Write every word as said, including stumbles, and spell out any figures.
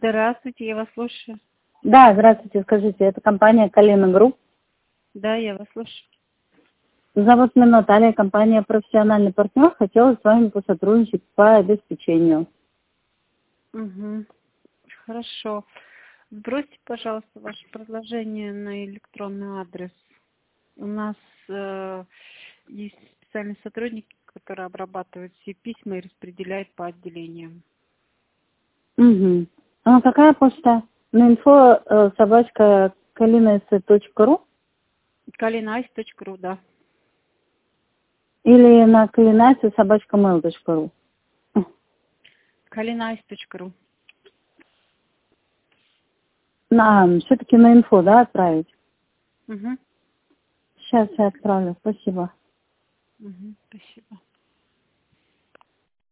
Здравствуйте, я вас слушаю. Да, здравствуйте, скажите, это компания Калина Групп. Да, я вас слушаю. Зовут меня Наталья, компания «Профессиональный партнер». Хотела с вами посотрудничать по обеспечению. Угу. Хорошо. Сбросьте, пожалуйста, ваше предложение на электронный адрес. У нас э, есть специальный сотрудник, который обрабатывает все письма и распределяет по отделениям. Угу. А какая почта? На инфо э, собачка калинайс.ру калинайс точка ру, да. или на калинайс собачка mail.ру? калинайс точка ру. На, все-таки на инфо, да, отправить? Угу. Сейчас я отправлю, спасибо. Угу. Спасибо.